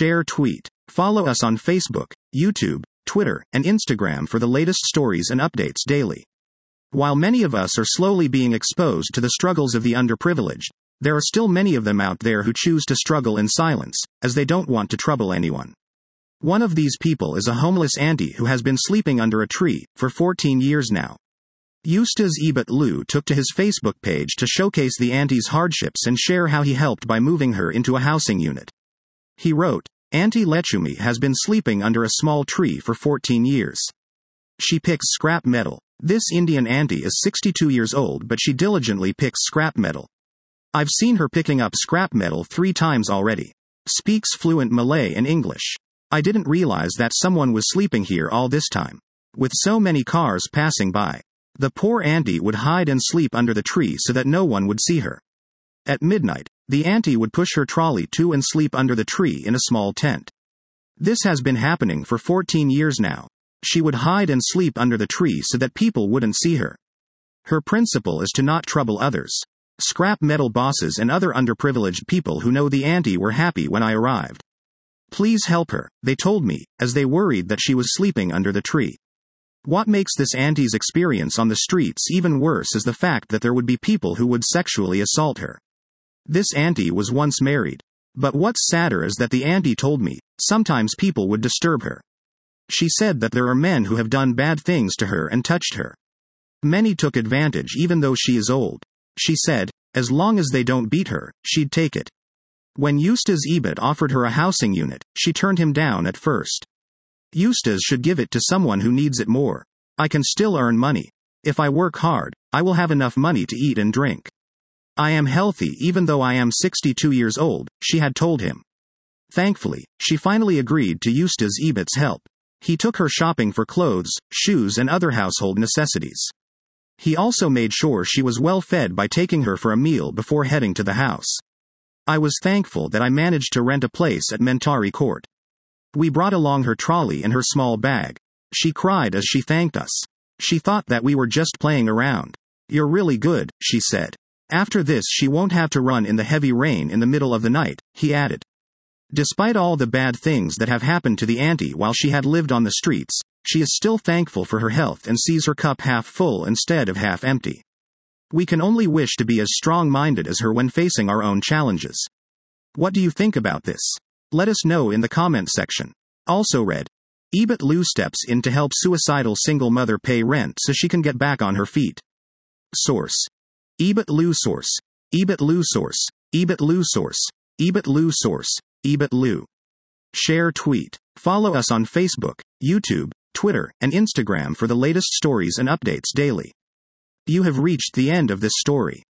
Share tweet. Follow us on Facebook, YouTube, Twitter, and Instagram for the latest stories and updates daily. While many of us are slowly being exposed to the struggles of the underprivileged, there are still many of them out there who choose to struggle in silence, as they don't want to trouble anyone. One of these people is a homeless auntie who has been sleeping under a tree for 14 years now. Eustace Ebert Liu took to his Facebook page to showcase the auntie's hardships and share how he helped by moving her into a housing unit. He wrote, "Auntie Lechumi has been sleeping under a small tree for 14 years. She picks scrap metal. This Indian auntie is 62 years old, but she diligently picks scrap metal. I've seen her picking up scrap metal 3 times already. Speaks fluent Malay and English. I didn't realize that someone was sleeping here all this time. With so many cars passing by, the poor auntie would hide and sleep under the tree so that no one would see her. At midnight, the auntie would push her trolley to and sleep under the tree in a small tent. This has been happening for 14 years now. She would hide and sleep under the tree so that people wouldn't see her. Her principle is to not trouble others. Scrap metal bosses and other underprivileged people who know the auntie were happy when I arrived. Please help her, they told me, as they worried that she was sleeping under the tree. What makes this auntie's experience on the streets even worse is the fact that there would be people who would sexually assault her. This auntie was once married. But what's sadder is that the auntie told me, sometimes people would disturb her. She said that there are men who have done bad things to her and touched her. Many took advantage even though she is old. She said, as long as they don't beat her, she'd take it. When Eustace Ebert offered her a housing unit, she turned him down at first. Eustace should give it to someone who needs it more. I can still earn money. If I work hard, I will have enough money to eat and drink. I am healthy even though I am 62 years old, she had told him. Thankfully, she finally agreed to Eustace Ebert's help. He took her shopping for clothes, shoes, and other household necessities. He also made sure she was well fed by taking her for a meal before heading to the house. I was thankful that I managed to rent a place at Mentari Court. We brought along her trolley and her small bag. She cried as she thanked us. She thought that we were just playing around. You're really good, she said. After this she won't have to run in the heavy rain in the middle of the night, he added. Despite all the bad things that have happened to the auntie while she had lived on the streets, she is still thankful for her health and sees her cup half full instead of half empty. We can only wish to be as strong-minded as her when facing our own challenges. What do you think about this? Let us know in the comment section. Also read, Ebert Liu steps in to help suicidal single mother pay rent so she can get back on her feet. Source. Ebert Liu source. Ebert Liu source. Ebert Liu source. Ebert Liu source. Ebert Liu. Share tweet. Follow us on Facebook, YouTube, Twitter, and Instagram for the latest stories and updates daily. You have reached the end of this story.